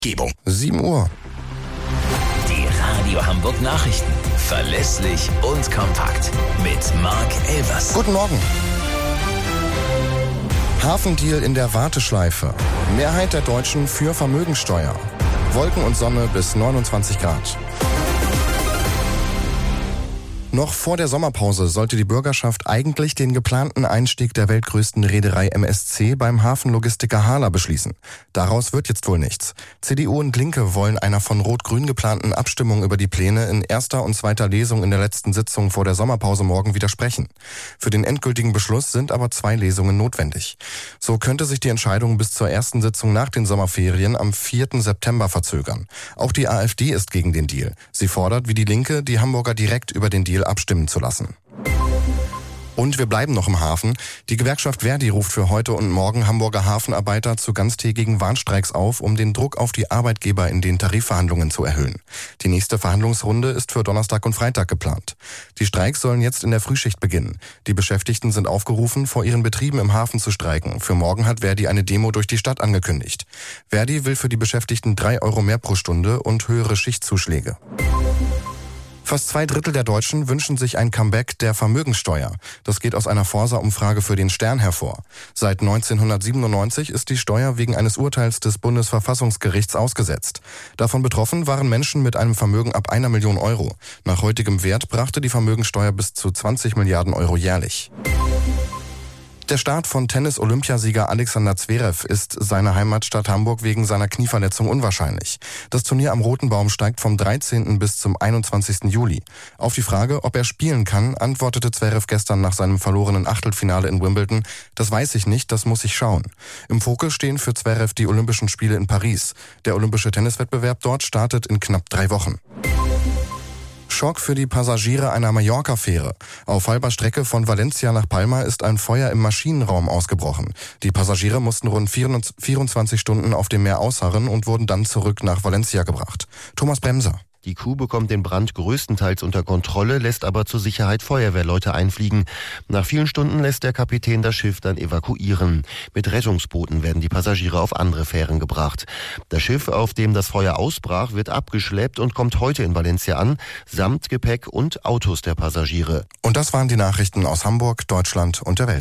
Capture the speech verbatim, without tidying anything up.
Gebung. sieben Uhr. Die Radio Hamburg Nachrichten. Verlässlich und kompakt. Mit Marc Elvers. Guten Morgen. Hafendeal in der Warteschleife. Mehrheit der Deutschen für Vermögensteuer. Wolken und Sonne bis neunundzwanzig Grad. Noch vor der Sommerpause sollte die Bürgerschaft eigentlich den geplanten Einstieg der weltgrößten Reederei M S C beim Hafenlogistiker HHLA beschließen. Daraus wird jetzt wohl nichts. C D U und Linke wollen einer von Rot-Grün geplanten Abstimmung über die Pläne in erster und zweiter Lesung in der letzten Sitzung vor der Sommerpause morgen widersprechen. Für den endgültigen Beschluss sind aber zwei Lesungen notwendig. So könnte sich die Entscheidung bis zur ersten Sitzung nach den Sommerferien am vierten September verzögern. Auch die AfD ist gegen den Deal. Sie fordert, wie die Linke, die Hamburger direkt über den Deal abstimmen zu lassen. Und wir bleiben noch im Hafen. Die Gewerkschaft Verdi ruft für heute und morgen Hamburger Hafenarbeiter zu ganztägigen Warnstreiks auf, um den Druck auf die Arbeitgeber in den Tarifverhandlungen zu erhöhen. Die nächste Verhandlungsrunde ist für Donnerstag und Freitag geplant. Die Streiks sollen jetzt in der Frühschicht beginnen. Die Beschäftigten sind aufgerufen, vor ihren Betrieben im Hafen zu streiken. Für morgen hat Verdi eine Demo durch die Stadt angekündigt. Verdi will für die Beschäftigten drei Euro mehr pro Stunde und höhere Schichtzuschläge. Fast zwei Drittel der Deutschen wünschen sich ein Comeback der Vermögensteuer. Das geht aus einer Forsa-Umfrage für den Stern hervor. Seit neunzehnhundertsiebenundneunzig ist die Steuer wegen eines Urteils des Bundesverfassungsgerichts ausgesetzt. Davon betroffen waren Menschen mit einem Vermögen ab einer Million Euro. Nach heutigem Wert brachte die Vermögensteuer bis zu zwanzig Milliarden Euro jährlich. Der Start von Tennis-Olympiasieger Alexander Zverev ist seiner Heimatstadt Hamburg wegen seiner Knieverletzung unwahrscheinlich. Das Turnier am Roten Baum steigt vom dreizehnten bis zum einundzwanzigsten Juli. Auf die Frage, ob er spielen kann, antwortete Zverev gestern nach seinem verlorenen Achtelfinale in Wimbledon: Das weiß ich nicht, das muss ich schauen. Im Fokus stehen für Zverev die Olympischen Spiele in Paris. Der olympische Tenniswettbewerb dort startet in knapp drei Wochen. Schock für die Passagiere einer Mallorca-Fähre. Auf halber Strecke von Valencia nach Palma ist ein Feuer im Maschinenraum ausgebrochen. Die Passagiere mussten rund vierundzwanzig Stunden auf dem Meer ausharren und wurden dann zurück nach Valencia gebracht. Thomas Bremser. Die Crew bekommt den Brand größtenteils unter Kontrolle, lässt aber zur Sicherheit Feuerwehrleute einfliegen. Nach vielen Stunden lässt der Kapitän das Schiff dann evakuieren. Mit Rettungsbooten werden die Passagiere auf andere Fähren gebracht. Das Schiff, auf dem das Feuer ausbrach, wird abgeschleppt und kommt heute in Valencia an, samt Gepäck und Autos der Passagiere. Und das waren die Nachrichten aus Hamburg, Deutschland und der Welt.